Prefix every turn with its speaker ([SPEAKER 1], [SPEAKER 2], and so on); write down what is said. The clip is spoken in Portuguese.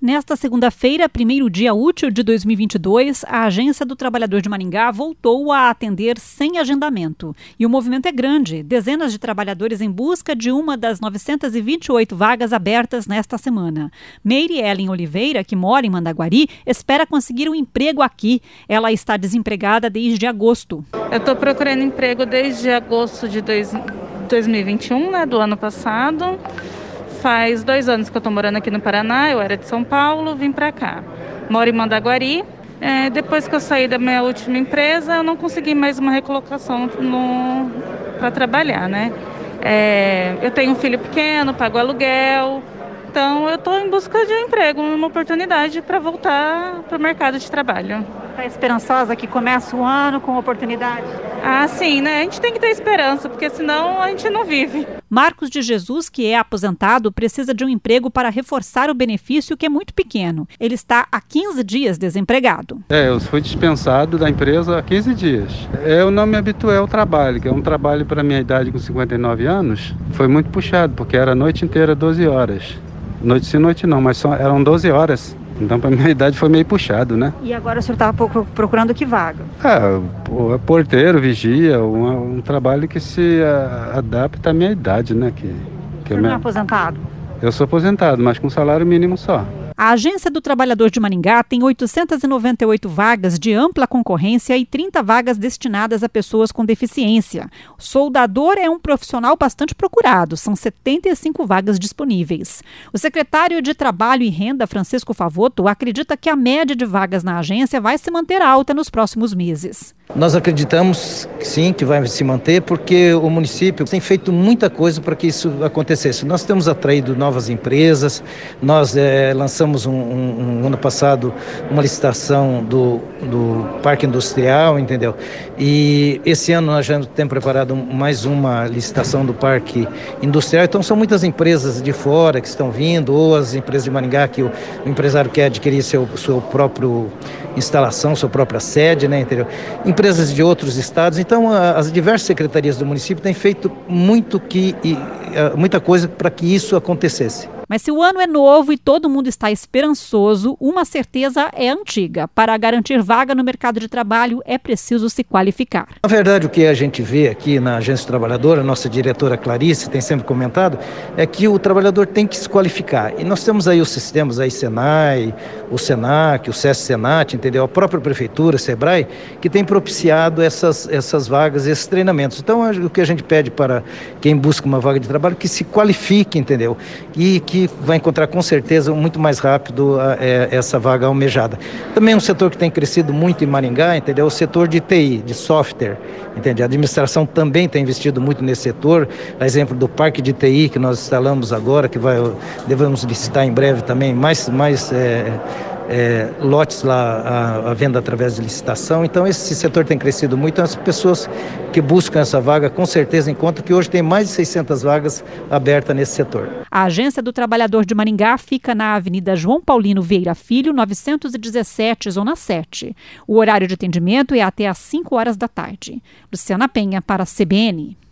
[SPEAKER 1] Nesta segunda-feira, primeiro dia útil de 2022, a Agência do Trabalhador de Maringá voltou a atender sem agendamento. E o movimento é grande. Dezenas de trabalhadores em busca de uma das 928 vagas abertas nesta semana. Meire Ellen Oliveira, que mora em Mandaguari, espera conseguir um emprego aqui. Ela está desempregada desde agosto.
[SPEAKER 2] Eu estou procurando emprego desde agosto de 2021, do ano passado. Faz 2 anos que eu estou morando aqui no Paraná, eu era de São Paulo, vim para cá. Moro em Mandaguari. Depois que eu saí da minha última empresa, eu não consegui mais uma recolocação para trabalhar, né? Eu tenho um filho pequeno, pago aluguel, então eu estou em busca de um emprego, uma oportunidade para voltar para o mercado de trabalho.
[SPEAKER 1] Está esperançosa que começa o ano com oportunidade?
[SPEAKER 2] Ah, sim, né? A gente tem que ter esperança, porque senão a gente não vive.
[SPEAKER 1] Marcos de Jesus, que é aposentado, precisa de um emprego para reforçar o benefício, que é muito pequeno. Ele está há 15 dias desempregado.
[SPEAKER 3] Eu fui dispensado da empresa há 15 dias. Eu não me habituei ao trabalho, que é um trabalho para a minha idade com 59 anos. Foi muito puxado, porque era a noite inteira, 12 horas. Noite sim, noite não, mas eram 12 horas. Então, para a minha idade foi meio puxado, né?
[SPEAKER 1] E agora o senhor estava procurando que vaga?
[SPEAKER 3] Porteiro, vigia, um trabalho que se adapta à minha idade, né?
[SPEAKER 1] O senhor não é aposentado?
[SPEAKER 3] Eu sou aposentado, mas com salário mínimo só.
[SPEAKER 1] A Agência do Trabalhador de Maringá tem 898 vagas de ampla concorrência e 30 vagas destinadas a pessoas com deficiência. O soldador é um profissional bastante procurado, são 75 vagas disponíveis. O secretário de Trabalho e Renda, Francisco Favoto, acredita que a média de vagas na agência vai se manter alta nos próximos meses.
[SPEAKER 4] Nós acreditamos que sim, que vai se manter, porque o município tem feito muita coisa para que isso acontecesse. Nós temos atraído novas empresas, nós lançamos ano passado uma licitação do Parque Industrial, entendeu? E esse ano nós já temos preparado mais uma licitação do Parque Industrial. Então são muitas empresas de fora que estão vindo, ou as empresas de Maringá que o empresário quer adquirir sua própria instalação, sua própria sede, né, entendeu? Empresas de outros estados. Então as diversas secretarias do município têm feito muita coisa para que isso acontecesse.
[SPEAKER 1] Mas se o ano é novo e todo mundo está esperançoso, uma certeza é antiga. Para garantir vaga no mercado de trabalho, é preciso se qualificar.
[SPEAKER 4] Na verdade, o que a gente vê aqui na Agência Trabalhadora, a nossa diretora Clarice tem sempre comentado, é que o trabalhador tem que se qualificar. E nós temos aí os sistemas, aí Senai, o Senac, o SESC-Senat, entendeu? A própria Prefeitura, Sebrae, que tem propiciado essas vagas, esses treinamentos. Então, o que a gente pede para quem busca uma vaga de trabalho, que se qualifique, entendeu? E que vai encontrar com certeza muito mais rápido essa vaga almejada. Também um setor que tem crescido muito em Maringá, entendeu? O setor de TI, de software, entendeu? A administração também tem investido muito nesse setor. A exemplo do Parque de TI que nós instalamos agora, que devemos licitar em breve também mais lotes lá à venda através de licitação. Então esse setor tem crescido muito. As pessoas que buscam essa vaga com certeza encontram que hoje tem mais de 600 vagas abertas nesse setor.
[SPEAKER 1] A Agência do Trabalhador de Maringá fica na Avenida João Paulino Vieira Filho, 917, Zona 7. O horário de atendimento é até às 5 horas da tarde. Luciana Penha para a CBN.